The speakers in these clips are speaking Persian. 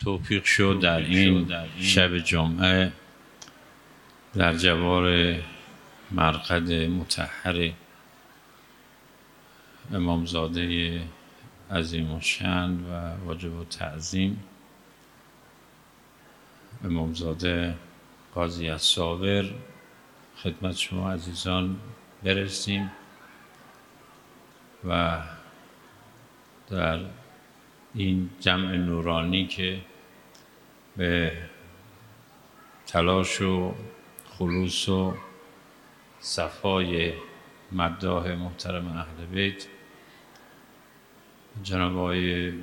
توفیق شد در این شب جمعه در جوار مرقد مطهر امامزاده عظیم الشأن و واجب التعظیم امامزاده قاضی الصابر خدمت شما عزیزان برسیم و در این جمع نورانی که به تلاش و خلوص و صفای مداح محترم اهل بیت جناب آقای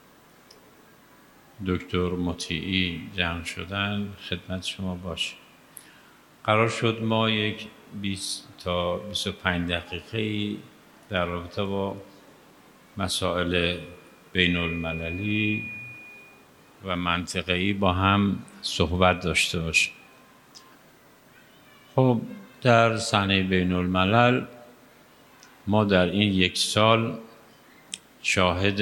دکتر مطیعی جمع شدن خدمت شما باشه. قرار شد ما یک 20 تا 25 دقیقه در رابطه با مسائل بین المللی و منطقه‌ای با هم صحبت داشته باشیم. خب در صحنه بین الملل ما در این یک سال شاهد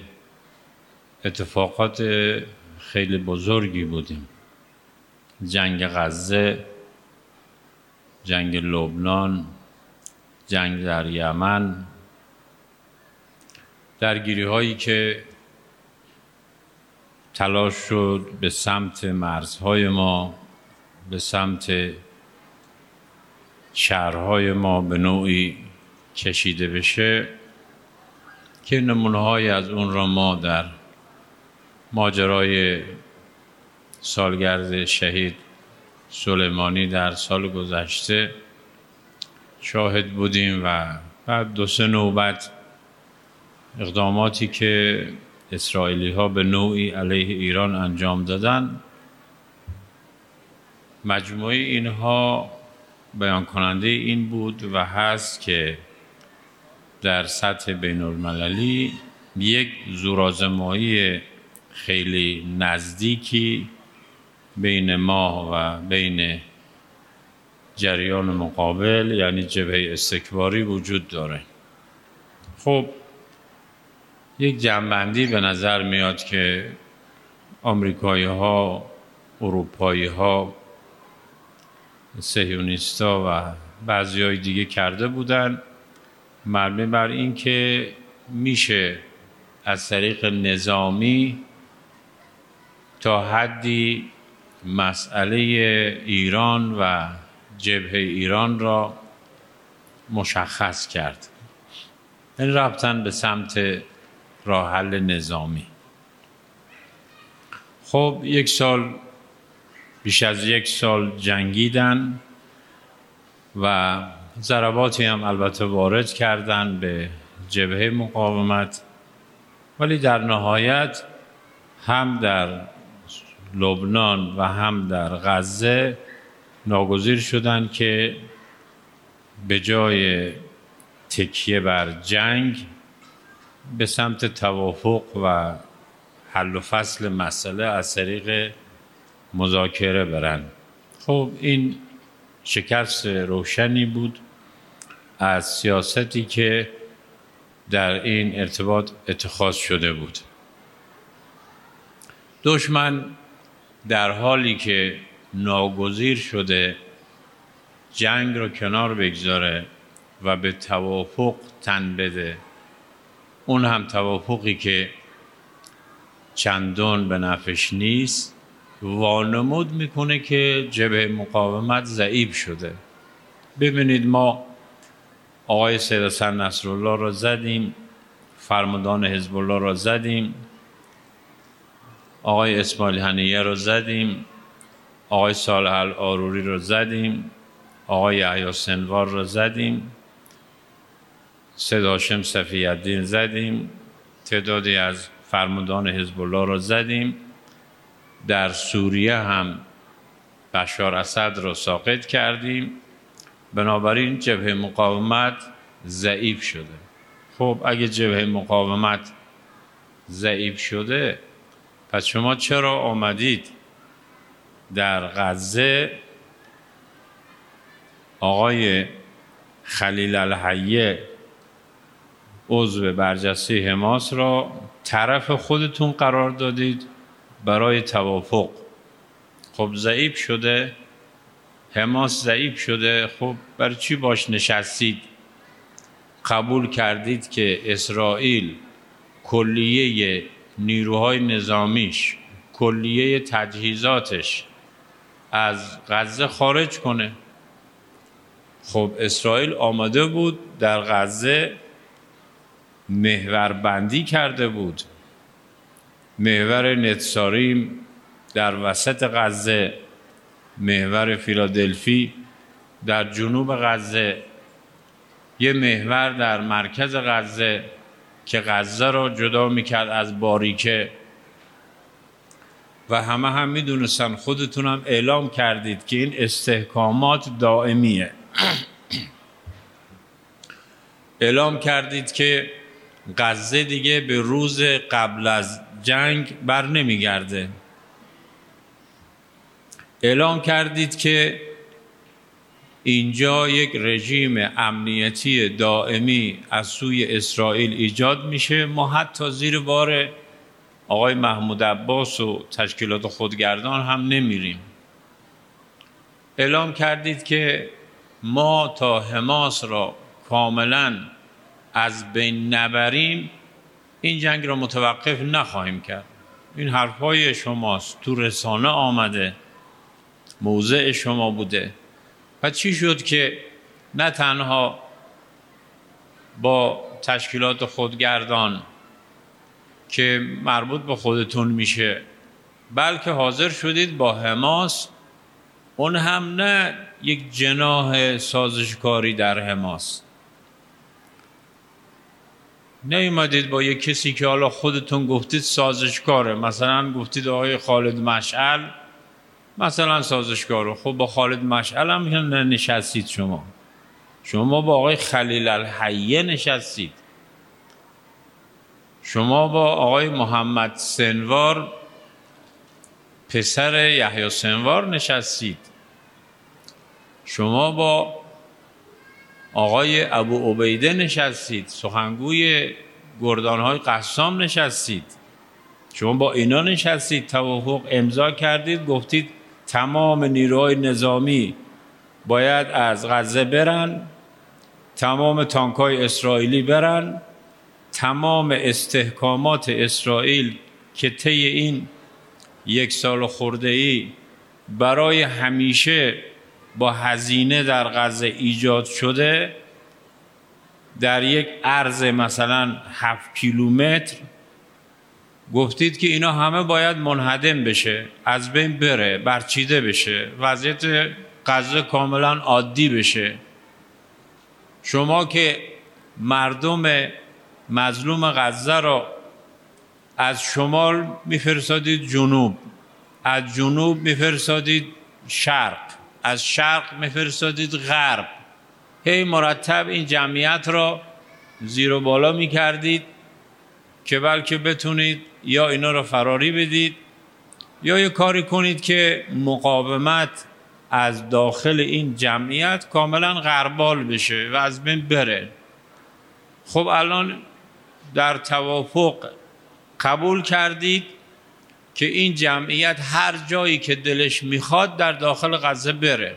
اتفاقات خیلی بزرگی بودیم. جنگ غزه، جنگ لبنان، جنگ در یمن، درگیری هایی که تلاش شد به سمت مرزهای ما، به سمت شهرهای ما به نوعی کشیده بشه که نمونه‌هایی از اون را ما در ماجرای سالگرد شهید سلیمانی در سال گذشته شاهد بودیم و بعد 2-3 نوبت اقداماتی که اسرائیلی ها به نوعی علیه ایران انجام دادن. مجموعه اینها بیان کننده این بود و هست که در سطح بین المللی یک زورآزمایی خیلی نزدیکی بین ما و بین جریان مقابل یعنی جبهه استکباری وجود داره. خب یک جمع‌بندی به نظر میاد که آمریکایی ها، اروپایی ها، صهیونیستا و بعضی های دیگه کرده بودن مبنی بر این که میشه از طریق نظامی تا حدی مسئله ایران و جبهه ایران را مشخص کرد. این رفتن به سمت راه حل نظامی. خب بیش از یک سال جنگیدن و ضرباتی هم البته وارد کردن به جبهه مقاومت، ولی در نهایت هم در لبنان و هم در غزه ناگزیر شدن که به جای تکیه بر جنگ به سمت توافق و حل و فصل مسئله از طریق مذاکره برن. خب این شکست روشنی بود از سیاستی که در این ارتباط اتخاذ شده بود. دشمن در حالی که ناگزیر شده جنگ رو کنار بگذاره و به توافق تن بده، اون هم توافقی که چندان به نفعش نیست، وانمود میکنه که جبهه مقاومت ضعیف شده. ببینید ما آقای سید حسن نصرالله را زدیم، فرماندهان حزب الله را زدیم، آقای اسماعیل هنیه را زدیم، آقای صالح العاروری را زدیم، آقای یحیی سنوار را زدیم، سید هاشم صفی‌الدین زدیم، تعدادی از فرماندهان حزب الله را زدیم. در سوریه هم بشار اسد را ساقط کردیم. بنابراین جبهه مقاومت ضعیف شده. خب اگه جبهه مقاومت ضعیف شده، پس شما چرا آمدید در غزه آقای خلیل الحیه عضو برجسته حماس را طرف خودتون قرار دادید برای توافق. خب ضعیف شده، حماس ضعیف شده، خب برای چی باش نشستید؟ قبول کردید که اسرائیل کلیه نیروهای نظامیش، کلیه تجهیزاتش از غزه خارج کنه. خب اسرائیل آماده بود در غزه محور بندی کرده بود، محور نتساریم در وسط غزه، محور فیلادلفی در جنوب غزه، یه محور در مرکز غزه که غزه را جدا میکرد از باریکه. و همه هم میدونستن، خودتون هم اعلام کردید که این استحکامات دائمیه. اعلام کردید که غزه دیگه به روز قبل از جنگ بر نمیگرده. اعلام کردید که اینجا یک رژیم امنیتی دائمی از سوی اسرائیل ایجاد میشه. ما حتی زیر بار آقای محمود عباس و تشکیلات خودگردان هم نمیریم. اعلام کردید که ما تا حماس را کاملا از بین نبریم این جنگ را متوقف نخواهیم کرد. این حرفای شماست، تو رسانه آمده، موضع شما بوده. پس چی شد که نه تنها با تشکیلات خودگردان که مربوط به خودتون میشه، بلکه حاضر شدید با حماس، اون هم نه یک جناح سازشکاری در حماس، نیومدید با یک کسی که حالا خودتون گفتید سازشکاره، مثلا گفتید آقای خالد مشعل مثلا سازشکاره. خب با خالد مشعل هم نشستید، شما با آقای خلیل الحیه نشستید، شما با آقای محمد سنوار پسر یحیی سنوار نشستید، شما با آقای ابو عبیده نشستید، سخنگوی گردانهای قسام نشستید، شما با اینا نشستید، توافق امضا کردید، گفتید تمام نیروهای نظامی باید از غزه برن، تمام تانک‌های اسرائیلی برن، تمام استحکامات اسرائیل که طی این 1 سال خرده‌ای برای همیشه با هزینه در غزه ایجاد شده، در یک عرض مثلا 7 کیلومتر، گفتید که اینا همه باید منهدم بشه، از بین بره، برچیده بشه، وضعیت غزه کاملا عادی بشه. شما که مردم مظلوم غزه را از شمال میفرستادید جنوب، از جنوب میفرستادید شرق، از شرق میفرستادید غرب، هی مرتب این جمعیت را زیر و بالا میکردید که بلکه بتونید یا اینا را فراری بدید یا یه کاری کنید که مقاومت از داخل این جمعیت کاملا غربال بشه و از بین بره. خب الان در توافق قبول کردید که این جمعیت هر جایی که دلش میخواد در داخل غزه بره،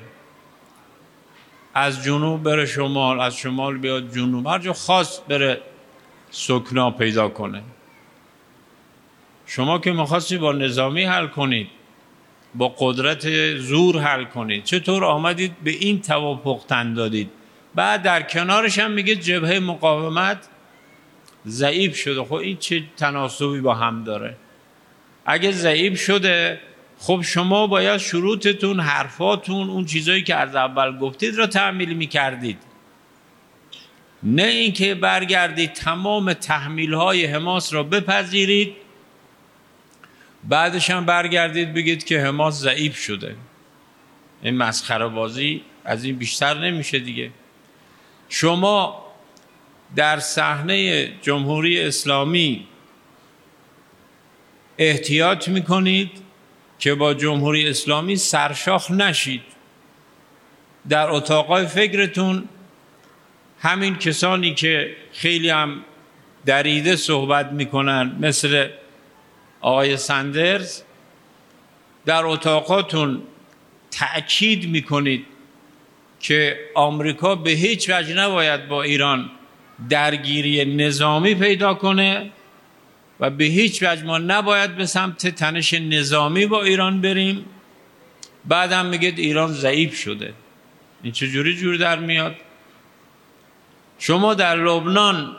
از جنوب بره شمال، از شمال بیاد جنوب، هر جا خواست بره سکنا پیدا کنه. شما که میخواستی با نظامی حل کنید، با قدرت زور حل کنید، چطور آمدید به این توافق تن دادید؟ بعد در کنارش هم میگه جبهه مقاومت ضعیف شده. خب این چه تناسبی با هم داره؟ اگه ضعیف شده، خب شما باید شروطتون، حرفاتون، اون چیزایی که از اول گفتید را تعمیل میکردید، نه اینکه برگردید تمام تحمیل‌های حماس را بپذیرید، بعدش هم برگردید بگید که حماس ضعیف شده. این مسخره بازی از این بیشتر نمیشه دیگه. شما در صحنه جمهوری اسلامی احتیاط میکنید که با جمهوری اسلامی سرشاخ نشید. در اتاقای فکرتون همین کسانی که خیلی هم دریده صحبت میکنن مثل آقای سندرز، در اتاقاتون تأکید میکنید که آمریکا به هیچ وجه نباید با ایران درگیری نظامی پیدا کنه و به هیچ وجه ما نباید به سمت تنش نظامی با ایران بریم، بعدم میگید ایران ضعیف شده. این چجوری جور در میاد؟ شما در لبنان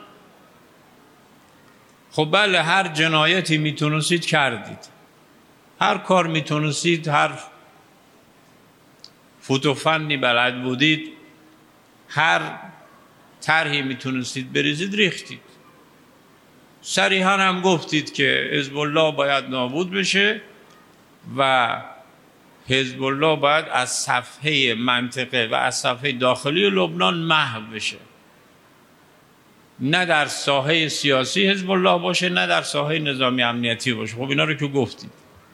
خب بله هر جنایتی میتونستید کردید، هر کار میتونستید، هر فوت و فنی بلد بودید، هر طرحی میتونستید بریزید ریختید. صریحا هم گفتید که حزب الله باید نابود بشه و حزب الله باید از صفحه منطقه و از صفحه داخلی لبنان محو بشه، نه در ساحه سیاسی حزب الله باشه نه در ساحه نظامی امنیتی باشه. خب اینا رو که گفتید.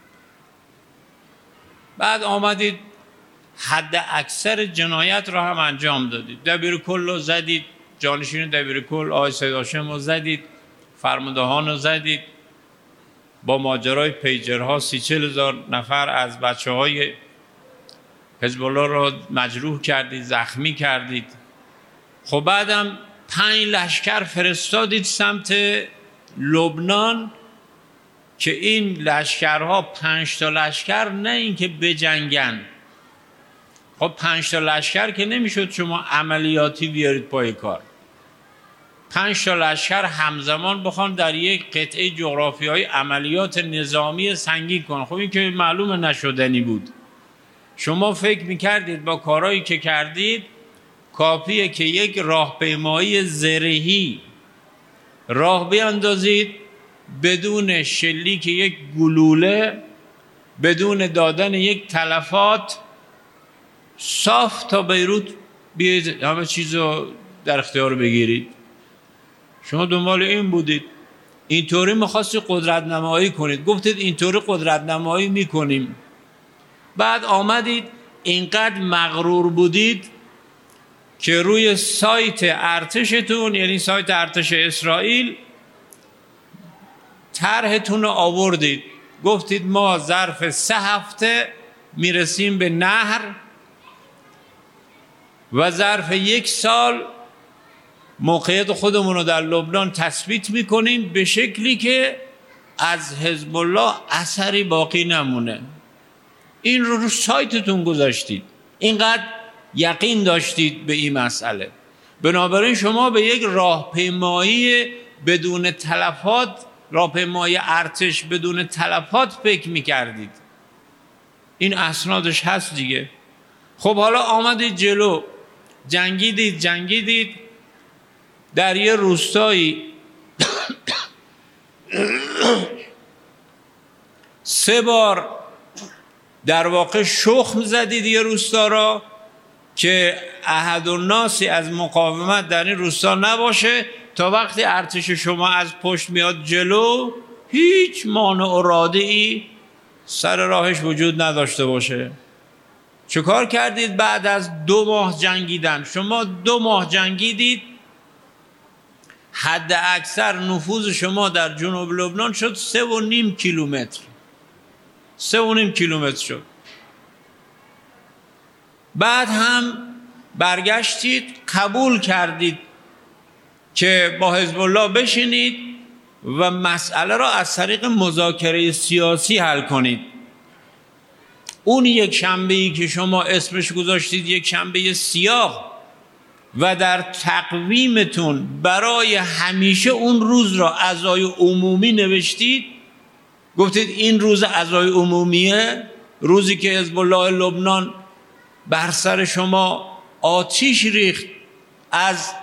بعد آمدید حد اکثر جنایت را هم انجام دادید. دبیرکل رو زدید، جانشین دبیرکل آقای سید هاشم رو زدید، فرماندهان رو زدید، با ماجرای پیجرها 30-40 هزار نفر از بچه های حزب الله را مجروح کردید، زخمی کردید. خب بعدم 5 لشکر فرستادید سمت لبنان که این لشکرها 5 تا لشکر نه اینکه بجنگن. خب 5 تا لشکر که نمیشد شما عملیاتی بیارید پای کار. 5 تا لشکر همزمان بخوان در یک قطعه جغرافیایی عملیات نظامی سنگین کنن، خب این که معلوم نشدنی بود. شما فکر میکردید با کارهایی که کردید کافیه که یک راهپیمایی زرهی راه بیاندازید بدون شلیک یک گلوله، بدون دادن یک تلفات، صاف تا بیروت بیاید همه چیز رو در اختیار بگیرید. شما دنبال این بودید، اینطوری می‌خواستید قدرت نمایی کنید، گفتید اینطوری قدرت نمایی میکنیم. بعد آمدید اینقدر مغرور بودید که روی سایت ارتشتون، یعنی سایت ارتش اسرائیل، طرحتون رو آوردید، گفتید ما ظرف 3 هفته میرسیم به نهر و ظرف 1 سال موقعیت خودمون رو در لبنان تثبیت میکنیم به شکلی که از حزب الله اثری باقی نمونه. این رو سایتتون گذاشتید، اینقدر یقین داشتید به این مسئله. بنابراین شما به یک راهپیمایی بدون تلفات، راهپیمایی ارتش بدون تلفات فکر میکردید. این اسنادش هست دیگه. خب حالا آمدید جلو، جنگیدید در یه روستایی 3 بار در واقع شخم زدید یه روستا را که احد الناسی از مقاومت در این روستا نباشه تا وقتی ارتش شما از پشت میاد جلو هیچ مانع و رادعی سر راهش وجود نداشته باشه. چه کار کردید بعد از 2 ماه جنگیدن؟ شما 2 ماه جنگیدید، حد اکثر نفوذ شما در جنوب لبنان شد 3.5 کیلومتر. 3.5 کیلومتر شد. بعد هم برگشتید قبول کردید که با حزب الله بشینید و مسئله را از طریق مذاکره سیاسی حل کنید. اون یک شنبه‌ای که شما اسمش گذاشتید یک شنبه سیاه و در تقویمتون برای همیشه اون روز را عزای عمومی نوشتید، گفتید این روز عزای عمومیه، روزی که حزب الله لبنان بر سر شما آتش ریخت، از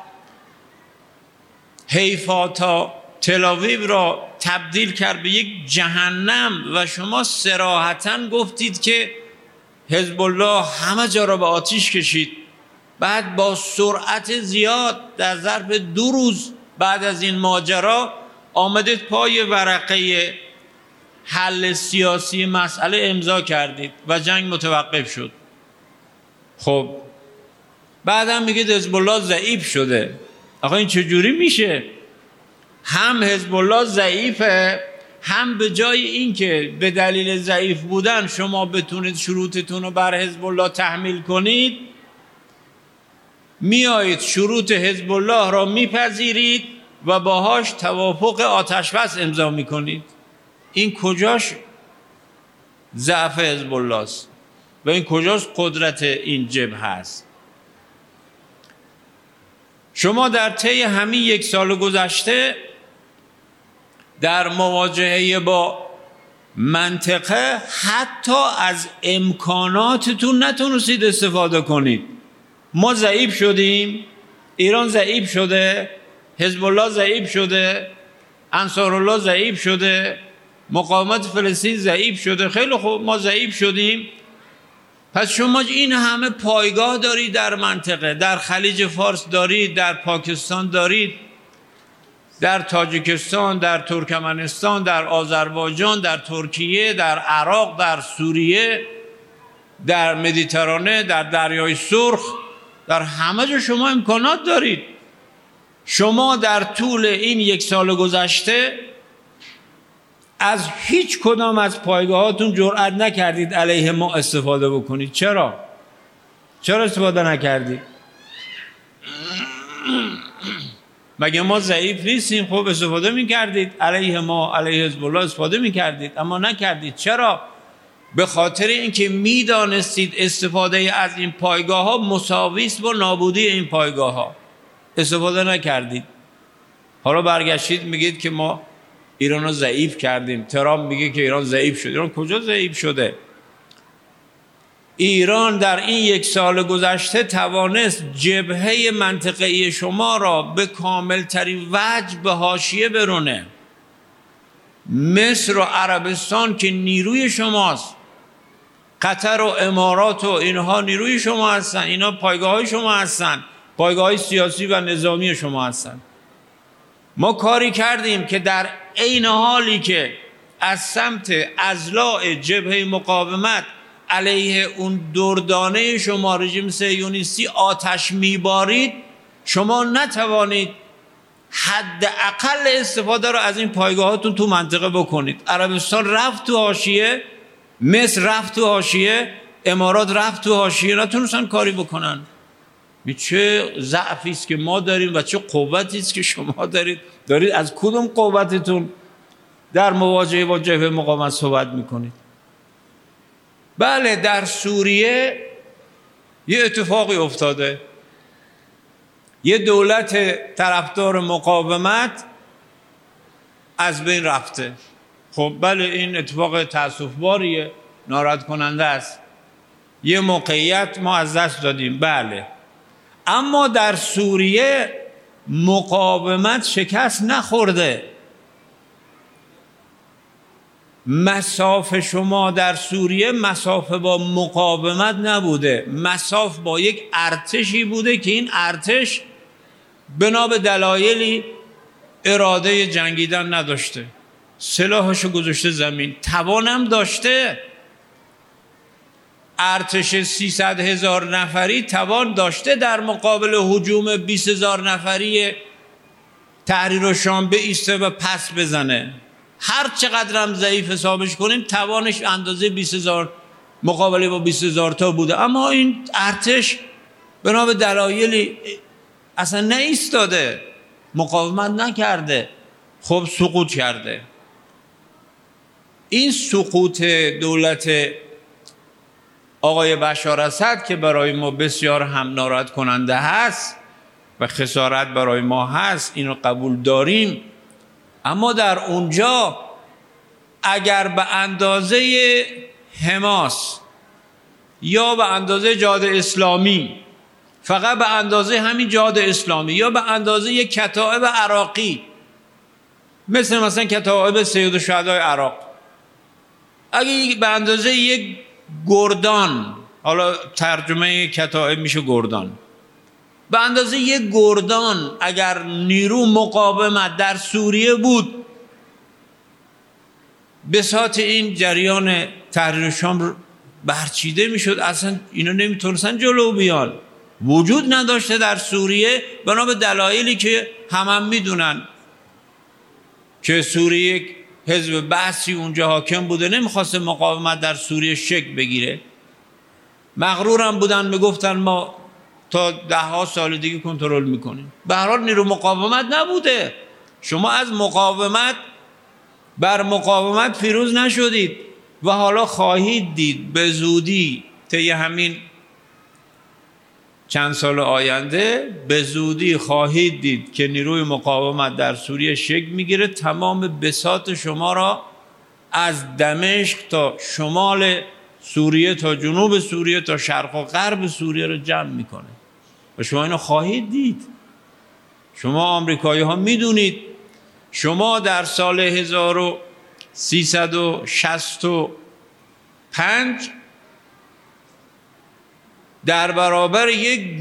حیفا تا تل‌آویو را تبدیل کرد به یک جهنم و شما صراحتاً گفتید که حزب الله همه جا را به آتش کشید. بعد با سرعت زیاد در ظرف 2 روز بعد از این ماجرا آمدید پای ورقه حل سیاسی مسئله امضا کردید و جنگ متوقف شد. خب بعدم میگید حزب الله ضعیف شده. آقا این چجوری میشه؟ هم حزب الله ضعیفه هم به جای این که به دلیل ضعیف بودن شما بتونید شروطتون رو بر حزب الله تحمیل کنید، میایید شروط حزب الله را میپذیرید و باهاش توافق آتشبس امضا میکنید. این کجاش ضعف حزب الله است و این کجاست قدرت این جبهه است؟ شما در طی همین 1 سال گذشته در مواجهه با منطقه حتی از امکاناتتون نتونستید استفاده کنید. ما ضعیف شدیم، ایران ضعیف شده، حزب الله ضعیف شده، انصارالله ضعیف شده، مقاومت فلسطین ضعیف شده. خیلی خوب، ما ضعیف شدیم. پس شما این همه پایگاه دارید در منطقه، در خلیج فارس دارید، در پاکستان دارید، در تاجیکستان، در ترکمنستان، در آذربایجان، در ترکیه، در عراق، در سوریه، در مدیترانه، در دریای سرخ، در همه جا شما امکانات دارید. شما در طول این 1 سال گذشته از هیچ کدام از پایگاهاتون جرئت نکردید علیه ما استفاده بکنید. چرا استفاده نکردید؟ مگه ما ضعیف نیستیم؟ خب استفاده میکردید علیه ما، علیه حزب الله استفاده میکردید، اما نکردید. چرا؟ به خاطر اینکه میدانستید استفاده از این پایگاه ها مساوی است با نابودی این پایگاه ها. استفاده نکردید. حالا برگشتید میگید که ما ایران رو ضعیف کردیم. ترامپ میگه که ایران ضعیف شده. ایران کجا ضعیف شده؟ ایران در این 1 سال گذشته توانست جبهه منطقه‌ای شما را به کاملترین وجه به حاشیه برونه. مصر و عربستان که نیروی شماست، قطر و امارات و اینها نیروی شما هستن، اینا پایگاه های شما هستن، پایگاه های سیاسی و نظامی شما هستن. ما کاری کردیم که در عین حالی که از سمت اضلاع جبهه مقاومت علیه اون دردانه شما رژیم صهیونیستی آتش میبارید، شما نتوانید حداقل استفاده رو از این پایگاهاتون تو منطقه بکنید. عربستان رفت تو حاشیه، مصر رفت تو حاشیه، امارات رفت تو حاشیه، نتونستن کاری بکنن. چه ضعفی است که ما داریم و چه قوتی است که شما دارید از کدوم قوتتون در مواجهه با جبهه مقاومت صحبت میکنید؟ بله، در سوریه یه اتفاقی افتاده. یه دولت طرفدار مقاومت از بین رفته. خب بله، این اتفاق تأسف‌باریه، ناراحت کننده است. یه موقعیت ما از دست دادیم، بله. اما در سوریه مقاومت شکست نخورده. مساف شما در سوریه مساف با مقاومت نبوده، مساف با یک ارتشی بوده که این ارتش بنا به دلایلی اراده جنگیدن نداشته، سلاحشو گذاشته زمین. توانم داشته، ارتش 300,000 نفری توان داشته در مقابل هجوم 20,000 نفری تحریر الشام بایسته و پس بزنه. هر چقدر هم ضعیف حسابش کنیم توانش اندازه 20,000 مقابله با 20,000 تا بوده. اما این ارتش بنا به دلایلی اصلا نایستاده، مقاومت نکرده، خب سقوط کرده. این سقوط دولت آقای بشار اسد که برای ما بسیار هم ناراحت کننده هست و خسارت برای ما هست، اینو قبول داریم. اما در اونجا اگر به اندازه حماس یا به اندازه جهاد اسلامی، فقط به اندازه همین جهاد اسلامی یا به اندازه یک کتائب عراقی مثلا کتائب سید الشهدای عراق، اگه به اندازه یک گردان، حالا ترجمه کتائب میشه گردان، به اندازه یک گردان اگر نیرو مقاومت در سوریه بود، بساط این جریان تحریر شام برچیده میشد. اصلا اینا نمیتونستن جلو بیان، وجود نداشته در سوریه بنا به دلایلی که هم میدونن که سوریه حزب بعثی اونجا حاکم بوده، نمیخواست مقاومت در سوریه شکل بگیره. مغرورم بودن، میگفتن ما تا 10 سال دیگه کنترل میکنیم. به هر حال نیرو مقاومت نبوده. شما از مقاومت بر مقاومت پیروز نشدید و حالا خواهید دید به زودی، طی همین چند سال آینده به زودی خواهید دید که نیروی مقاومت در سوریه شکل میگیره، تمام بساط شما را از دمشق تا شمال سوریه تا جنوب سوریه تا شرق و غرب سوریه را جمع میکنه و شما اینو خواهید دید. شما آمریکایی ها میدونید شما در سال 1365 در برابر یک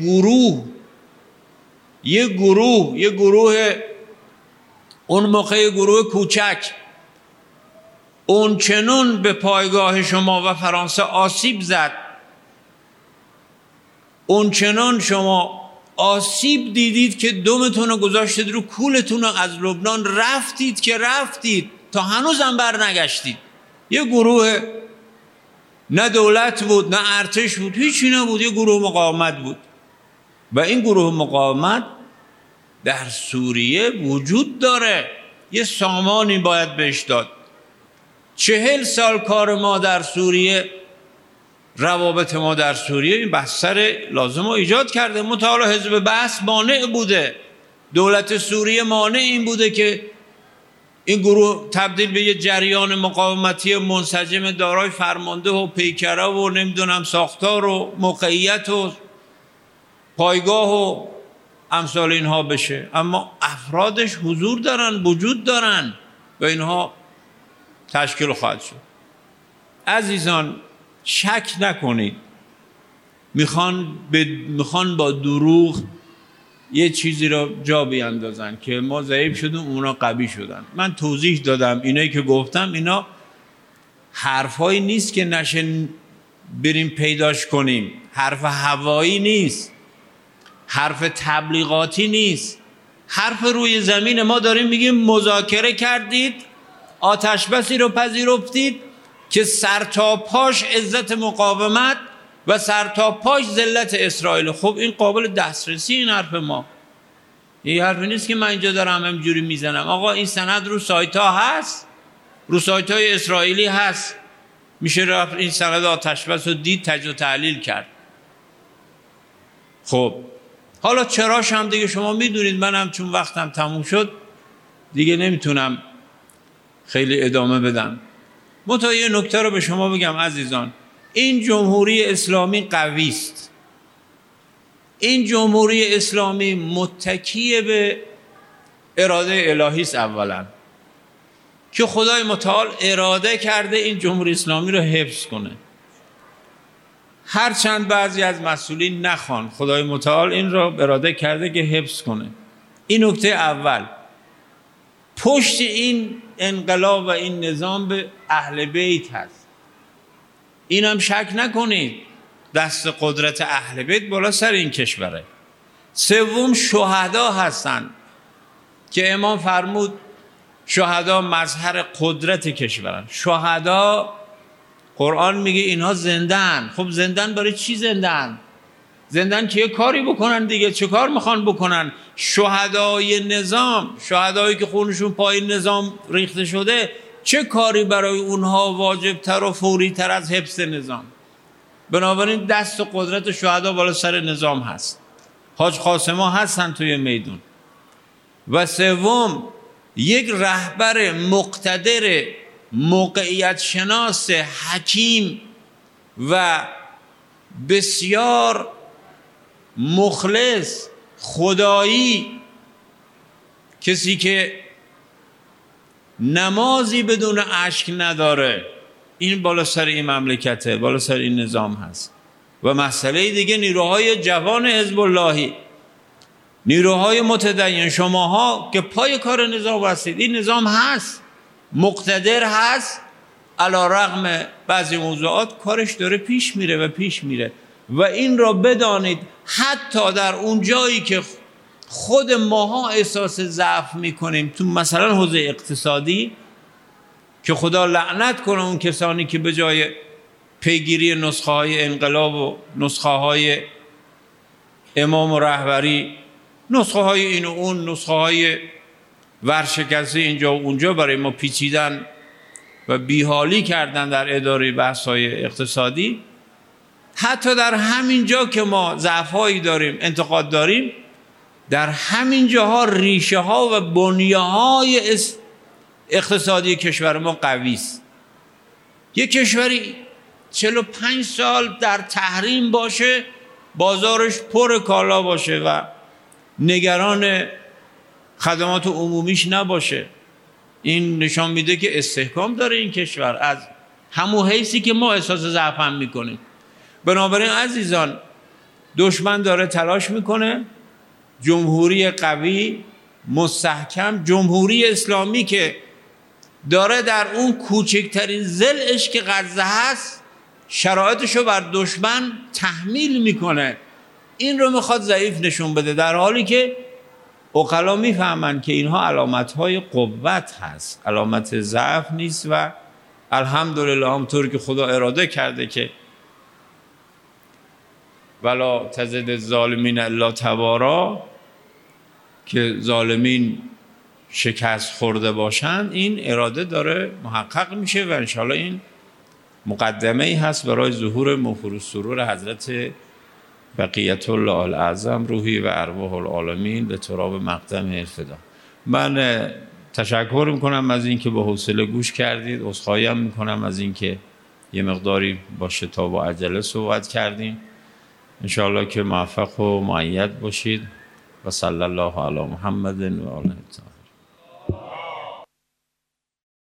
گروه اون موقع گروه کوچک اون چنون به پایگاه شما و فرانسه آسیب زد، اون چنان شما آسیب دیدید که دمتون رو گذاشتید رو کولتون و از لبنان رفتید تا هنوزم بر نگشتید. یه گروه نه دولت بود نه ارتش بود، هیچی نبود، یه گروه مقاومت بود و این گروه مقاومت در سوریه وجود داره. یه سامانی باید بهش داد. 40 سال کار ما در سوریه، روابط ما در سوریه این بستر لازم رو ایجاد کرده. متعال حزب بعث مانع بوده، دولت سوریه مانع این بوده که این گروه تبدیل به یه جریان مقاومتی منسجم دارای فرمانده و پیکره و نمیدونم ساختار و موقعیت و پایگاه و امثال اینها بشه، اما افرادش حضور دارن، وجود دارن و اینها تشکیل خواهد شد. عزیزان شک نکنید میخوان با دروغ یه چیزی رو جا بیاندازن که ما ضعیف شدیم اونا قوی شدن. من توضیح دادم اینایی که گفتم اینا حرفایی نیست که نشه بریم پیداش کنیم، حرف هوایی نیست، حرف تبلیغاتی نیست، حرف روی زمین. ما داریم میگیم مذاکره کردید، آتش بسی رو پذیرفتید که سر تا پاش عزت مقاومت و سر تا پاش ذلت اسرائیل. خب این قابل دسترسی این حرف ما، این حرف نیست که من اینجا دارم همجوری میزنم. آقا این سند رو سایت ها هست، رو سایت های اسرائیلی هست، میشه رفت این سند آتش بس رو دید، تجزیه و تحلیل کرد. خب حالا چراش هم دیگه شما میدونید، منم چون وقتم تموم شد دیگه نمیتونم خیلی ادامه بدم. منتها یه نکته رو به شما بگم عزیزان، این جمهوری اسلامی قوی است. این جمهوری اسلامی متکی به اراده الهی است اولا، که خدای متعال اراده کرده این جمهوری اسلامی رو حفظ کنه. هرچند بعضی از مسئولین نخوان، خدای متعال این رو اراده کرده که حفظ کنه. این نکته اول. پشت این انقلاب و این نظام به اهل بیت هست، اینم شک نکنید، دست قدرت اهل بیت بالا سر این کشوره. سوم شهدا هستن که امام فرمود شهدا مظهر قدرت کشورن. شهدا قرآن میگه اینها زندن. خب زندن برای چی زندن؟ زندن که یه کاری بکنن دیگه، چه کار میخوان بکنن؟ شهدای نظام، شهدایی که خونشون پای نظام ریخته شده، چه کاری برای اونها واجب تر و فوری تر از حفظ نظام؟ بنابراین دست و قدرت شهدا بالا سر نظام هست. حاج قاسم‌ها هستن توی میدون. و سوم یک رهبر مقتدر، موقعیت شناس، حکیم و بسیار مخلص، خدایی، کسی که نمازی بدون اشک نداره، این بالا سر این مملکته، بالا سر این نظام هست. و مسئله دیگه نیروهای جوان حزب اللهی، نیروهای متدین، شماها که پای کار نظام هستید، این نظام هست، مقتدر هست، علی رغم بعضی موضوعات کارش داره پیش میره و این را بدانید حتی در اون جایی که خود ماها احساس ضعف میکنیم، تو مثلا حوزه اقتصادی که خدا لعنت کنه اون کسانی که به جای پیگیری نسخه های انقلاب و نسخه های امام و رهبری، نسخه های این و اون، نسخه های ورشکسته اینجا و اونجا برای ما پیچیدن و بیحالی کردن در اداره بحث های اقتصادی، حتی در همین جا که ما ضعف‌هایی داریم، انتقاد داریم، در همین جاها ریشه ها و بنیه‌های اقتصادی کشور ما قوی است. یک کشوری 45 سال در تحریم باشه، بازارش پر کالا باشه و نگران خدمات عمومیش نباشه، این نشان میده که استحکام داره این کشور از همون حیثی که ما احساس ضعف هم میکنیم. بنابراین عزیزان، دشمن داره تلاش میکنه جمهوری قوی مستحکم، جمهوری اسلامی که داره در اون کوچکترین ضلعش که غزه هست شرایطشو بر دشمن تحمیل میکنه، این رو میخواد ضعیف نشون بده، در حالی که عقلا میفهمن که اینها علامتهای قوت هست، علامت ضعف نیست. و الحمدلله همطور که خدا اراده کرده که ولا تزد الظالمین الا تبارا، که ظالمین شکست خورده باشند، این اراده داره محقق میشه و انشاءالله این مقدمه ای هست برای ظهور مفور السرور حضرت بقیت الله الاعظم روحی و ارواح العالمین به تراب مقدم الفدا. من تشکر میکنم از اینکه با حوصله گوش کردید، عذرخواهی هم میکنم از اینکه یه مقداری با شتاب و عجله صحبت کردیم. انشاءالله که موفق و مؤید باشید و صلی الله علی محمد و آله.